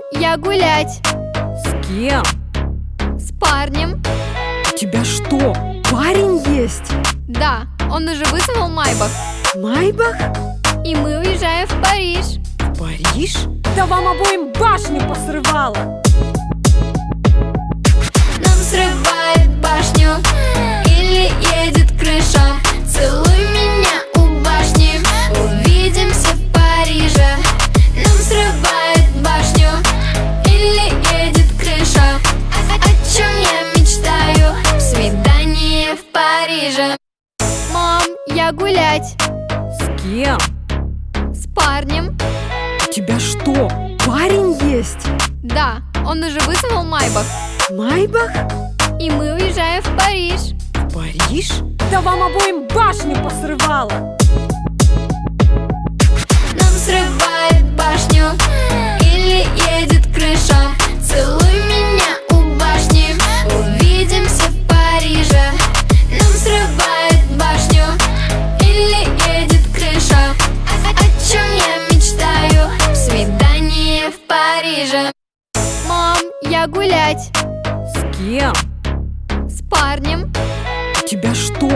я гулять. С кем? С парнем. У тебя что, парень есть? Да, он уже вызвал Майбах. Майбах? И мы уезжаем в Париж. В Париж? Да вам обоим башню посрывало. Нам срывает башню или едет крыша. Целуй меня у башни, увидимся в Париже. Нам срывает башню или едет крыша. О чем я мечтаю? Свидание в Париже. Мам, я гулять. С кем? С парнем. У тебя что, парень есть? Да, он уже вызвал Майбах. Майбах? И мы уезжаем в Париж. В Париж? Да вам обоим башню посрывало. Нам срывает башню или едет крыша. Целуй меня у башни, увидимся в Париже. Нам срывает башню или едет крыша. О чем я мечтаю? Свидание в Париже. Мам, я гулять. С кем? С парнем. У тебя что,